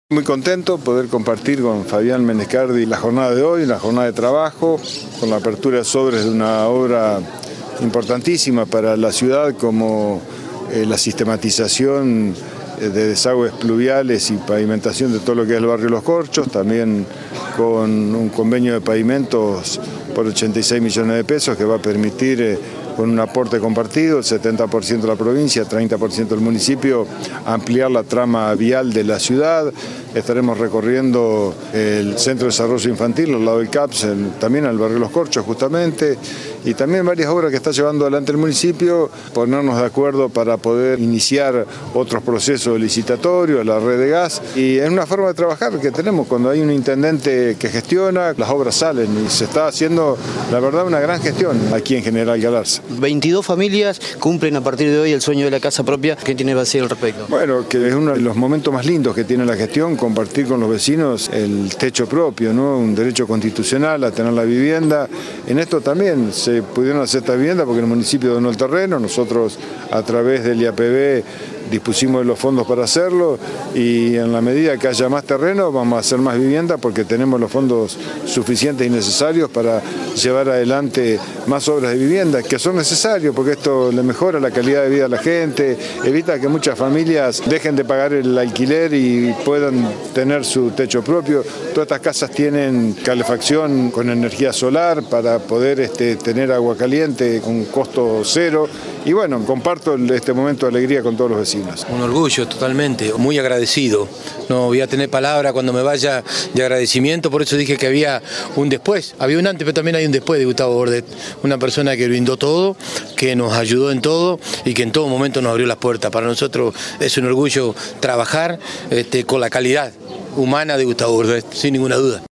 Muy contento poder compartir con Fabián Menescardi la jornada de hoy, la jornada de trabajo, con la apertura de sobres de una obra importantísima para la ciudad como la sistematización de desagües pluviales y pavimentación de todo lo que es el barrio Los Corchos, también con un convenio de pavimentos por 86 millones de pesos que va a permitir con un aporte compartido, el 70% de la provincia, 30% del municipio, ampliar la trama vial de la ciudad. Estaremos recorriendo el Centro de Desarrollo Infantil, al lado del CAPS, también al barrio Los Corchos justamente, y también varias obras que está llevando adelante el municipio, ponernos de acuerdo para poder iniciar otros procesos licitatorios, la red de gas, y es una forma de trabajar que tenemos cuando hay un intendente que gestiona, las obras salen y se está haciendo, la verdad, una gran gestión aquí en General Galarza. 22 familias cumplen a partir de hoy el sueño de la casa propia. ¿Qué tiene que decir al respecto? Bueno, que es uno de los momentos más lindos que tiene la gestión, compartir con los vecinos el techo propio, ¿no? Un derecho constitucional a tener la vivienda. En esto también se pudieron hacer esta vivienda porque el municipio donó el terreno, nosotros a través del IAPB dispusimos de los fondos para hacerlo y en la medida que haya más terreno vamos a hacer más vivienda porque tenemos los fondos suficientes y necesarios para llevar adelante más obras de vivienda que son necesarios porque esto le mejora la calidad de vida a la gente, evita que muchas familias dejen de pagar el alquiler y puedan tener su techo propio. Todas estas casas tienen calefacción con energía solar para poder tener agua caliente con costo cero y bueno, comparto este momento de alegría con todos los vecinos. Un orgullo totalmente, muy agradecido. No voy a tener palabra cuando me vaya de agradecimiento, por eso dije que había un después. Había un antes, pero también hay un después de Gustavo Bordet. Una persona que brindó todo, que nos ayudó en todo y que en todo momento nos abrió las puertas. Para nosotros es un orgullo trabajar con la calidad humana de Gustavo Bordet, sin ninguna duda.